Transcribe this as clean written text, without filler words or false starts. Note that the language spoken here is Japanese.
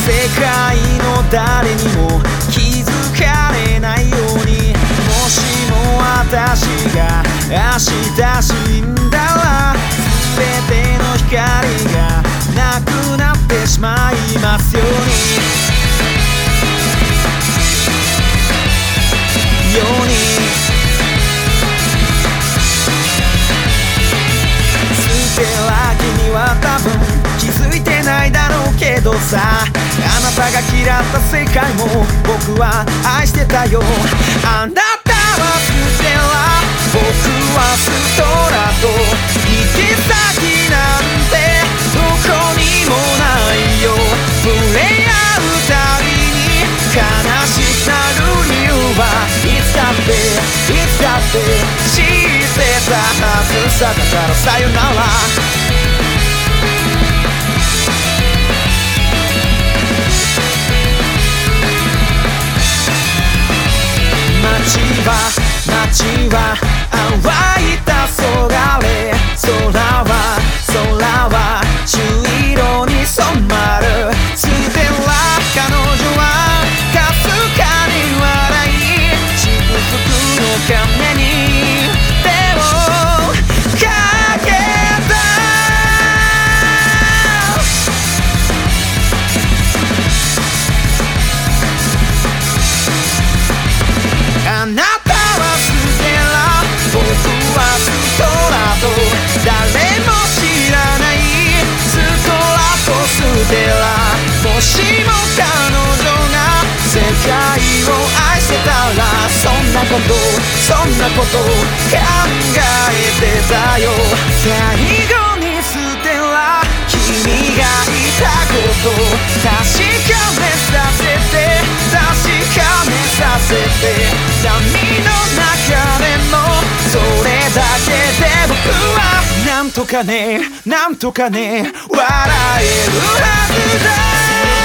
世界の誰にも気づかれないように、もしも私が明日死んだら全ての光がなくなってしまいますように、ステラ君は多分気づいてないだろうけどさ、あなたが嫌った世界も僕は愛してたよ。あなたはステラ、僕はストラと、行き先なんてどこにもないよ。触れ合うたびに悲しくなる理由はいつだって知ってたはずさ。だからさよなら。街は淡い黄昏、空は朱色に染まる。ステラ彼女はかすかに笑い、祝福の鐘に手をかけた。あなたはステラ、僕はストラと、誰も知らないストラとステラ。もしも彼女が世界を愛してたら、そんなこと考えてたよ。最後にステラ、君がいたこと確かめさせて、波の中でもそれだけで僕はなんとかね笑えるはずだ。